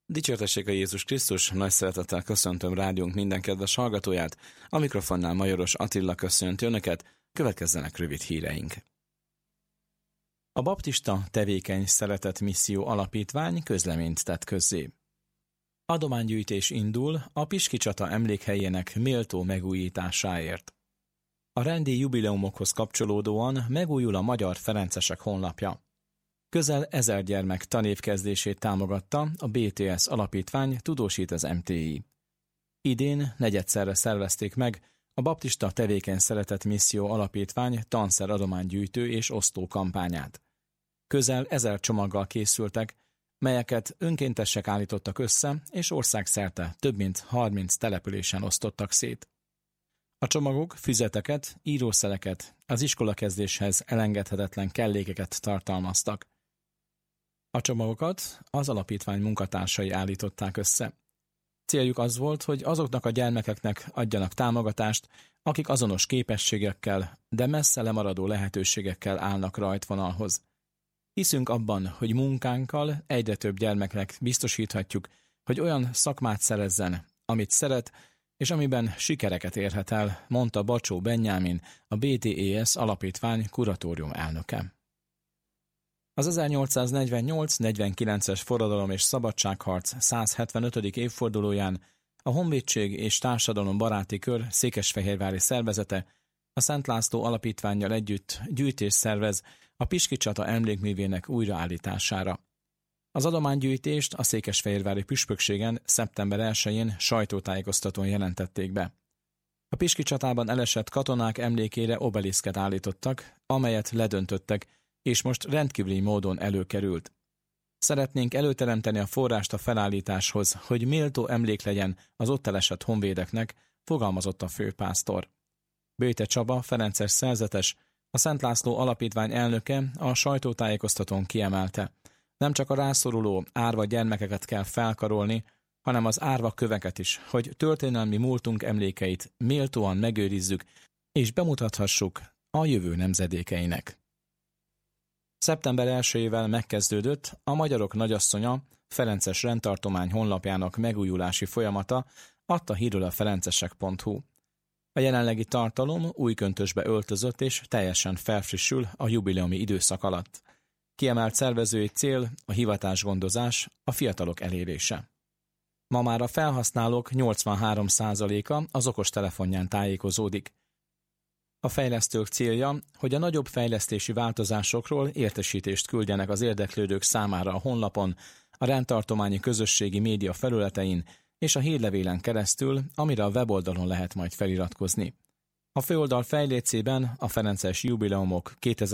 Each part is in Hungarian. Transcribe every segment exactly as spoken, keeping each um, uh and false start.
Dicsértessék a Jézus Krisztus, nagy szeretettel köszöntöm rádiónk minden kedves hallgatóját, a mikrofonnál Majoros Attila köszönti önöket, következzenek rövid híreink. A Baptista Tevékeny Szeretet Misszió Alapítvány közleményt tett közzé. Adománygyűjtés indul a Piski csata emlékhelyének méltó megújításáért. A rendi jubileumokhoz kapcsolódóan megújul a Magyar Ferencesek honlapja. Közel ezer gyermek tanévkezdését támogatta a bé té es alapítvány, tudósít az em té i. Idén negyedszerre szervezték meg a Baptista Tevékeny Szeretet Misszió Alapítvány tanszer adománygyűjtő és osztó kampányát. Közel ezer csomaggal készültek, melyeket önkéntesek állítottak össze, és országszerte több mint harminc településen osztottak szét. A csomagok füzeteket, írószeleket, az iskolakezdéshez elengedhetetlen kellékeket tartalmaztak. A csomagokat az alapítvány munkatársai állították össze. Céljuk az volt, hogy azoknak a gyermekeknek adjanak támogatást, akik azonos képességekkel, de messze lemaradó lehetőségekkel állnak rajtvonalhoz. Hiszünk abban, hogy munkánkkal egyre több gyermeknek biztosíthatjuk, hogy olyan szakmát szerezzen, amit szeret, és amiben sikereket érhet el, mondta Bacsó Benyámin, a bé té es alapítvány kuratórium elnöke. Az ezernyolcszáznegyvennyolc-negyvenkilences forradalom és szabadságharc száz hetvenötödik évfordulóján a Honvédség és Társadalom Baráti Kör székesfehérvári szervezete a Szent László Alapítvánnyal együtt gyűjtést szervez a Piski csata emlékművének újraállítására. Az adománygyűjtést a székesfehérvári püspökségen szeptember elsején sajtótájékoztatón jelentették be. A Piski csatában elesett katonák emlékére obeliszket állítottak, amelyet ledöntöttek, és most rendkívüli módon előkerült. Szeretnénk előteremteni a forrást a felállításhoz, hogy méltó emlék legyen az ott elesett honvédeknek, fogalmazott a főpásztor. Böjte Csaba, ferences szerzetes, a Szent László Alapítvány elnöke a sajtótájékoztatón kiemelte: nem csak a rászoruló árva gyermekeket kell felkarolni, hanem az árva köveket is, hogy történelmi múltunk emlékeit méltóan megőrizzük, és bemutathassuk a jövő nemzedékeinek. Szeptember elsejével megkezdődött a Magyarok Nagyasszonya Ferences rendtartomány honlapjának megújulási folyamata, adta hírül a ferencesek pont hu. A jelenlegi tartalom új köntösbe öltözött és teljesen felfrissül a jubileumi időszak alatt. Kiemelt szervezői cél a hivatásgondozás, a fiatalok elérése. Ma már a felhasználók nyolcvanhárom százaléka az okostelefonján tájékozódik. A fejlesztők célja, hogy a nagyobb fejlesztési változásokról értesítést küldjenek az érdeklődők számára a honlapon, a rendtartományi közösségi média felületein és a hírlevélen keresztül, amire a weboldalon lehet majd feliratkozni. A főoldal fejlécében a Ferences jubileumok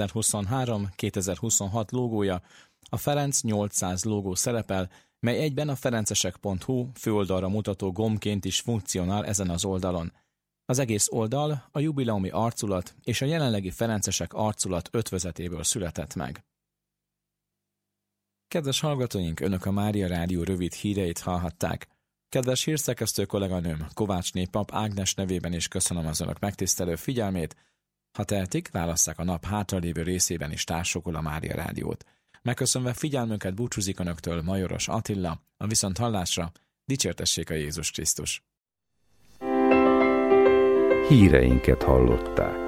kétezer-huszonhárom-kétezer-huszonhat logója, a Ferenc nyolcszáz logó szerepel, mely egyben a ferencesek pont hu főoldalra mutató gombként is funkcionál ezen az oldalon. Az egész oldal a jubileumi arculat és a jelenlegi ferencesek arculat ötvözetéből született meg. Kedves hallgatóink, Önök a Mária Rádió rövid híreit hallhatták. Kedves hírszerkesztő kolléganőm, Kovácsné Pap Ágnes nevében is köszönöm az Önök megtisztelő figyelmét. Ha tehetik, válasszák a nap hátralévő részében is társokul a Mária Rádiót. Megköszönve figyelmünket búcsúzik Önöktől Majoros Attila, a viszonthallásra, dicsértessék a Jézus Krisztus. Híreinket hallották.